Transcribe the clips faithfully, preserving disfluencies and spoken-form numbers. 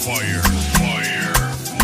fire, fire.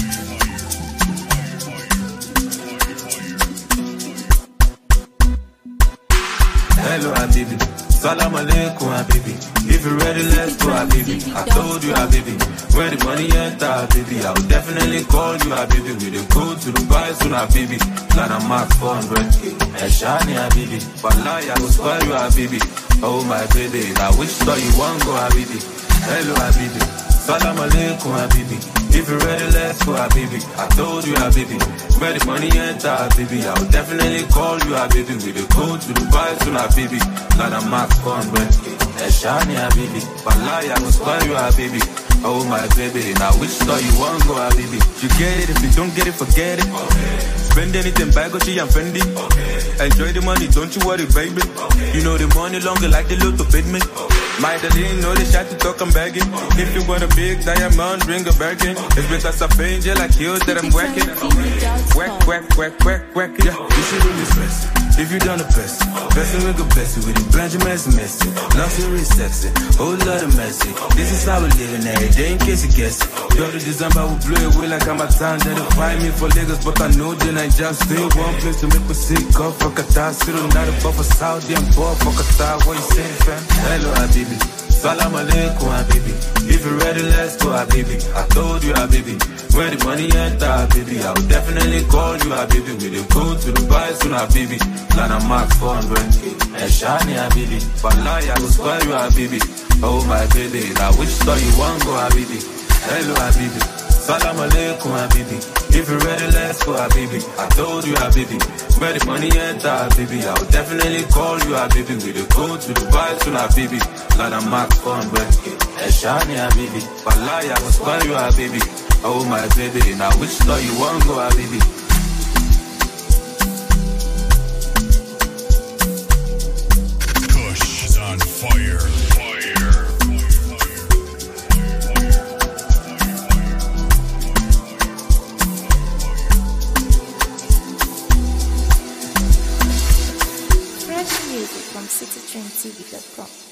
Hello, Habibi. Salam alaikum, Habibi. If you're ready, let's go, Habibi. I told you, Habibi. Where the money enter, Habibi. I will definitely call you, Habibi. We dey go to Dubai soon, Habibi. Plan a max four hundred K. Eshani, Habibi. Wallahi, I will spoil you, Habibi. Oh, my baby. Now, which store you want go, Habibi? Hello, Habibi. Salam alaikum, Habibi. If you're ready, let's go, Habibi. I told you, Habibi. Where the money enter, Habibi. I will definitely call you, Habibi. We dey go to Dubai soon, Habibi. Plan a max four hundred K. Eshani, Habibi. Wallahi, I will spoil you, Habibi. Oh, my baby. Now, which store you want go, Habibi? You get it, if you don't get it, forget it. Okay. Spend anything, buy Gucci and Fendi. Okay. Enjoy the money, don't you worry, baby. Okay. You know the money longer like the loot to feed me. Okay. My darling, know the shot to talk, I'm begging. Okay. If you want a big diamond, bring a Birkin. It's because of angel like you that I'm working. Work, work, work, work, work, yeah. You should really stress if you done the best. Best and we go best with the Benjamin's messy. Luxury sexy, whole lot of messy. This is how we living every day in case you guess it. Yo, the December will blow away like I'm a town. They don't find me for Lagos, but I know then I just stay one place to make me sick. Go for Qatar, sit on not above a Saudi and ball for Qatar. What you saying, fam? Hello, Habibi. Salam alaikum, Habibi. If you're ready, let's go, Habibi. I told you, Habibi. Where the money enter, Habibi. I will definitely call you, Habibi. We dey go to Dubai soon, Habibi. Plan a max four hundred K. Eshani, Habibi. Wallahi, I will spoil you, Habibi. Oh, my baby. Now, which store you want go, Habibi? Hello, Habibi. Salam alaikum, Habibi. If you're ready, let's go, Habibi. I told you, Habibi. Where the money enter, Habibi. I will definitely call you, Habibi. We dey go to Dubai soon, Habibi. Plan a max four hundred K. Eshani, Habibi. Wallahi, I will spoil you, Habibi. Oh, my baby. Now, which store you want go, Habibi? Kush is on fire, fire. Fresh music from city trend T V dot com.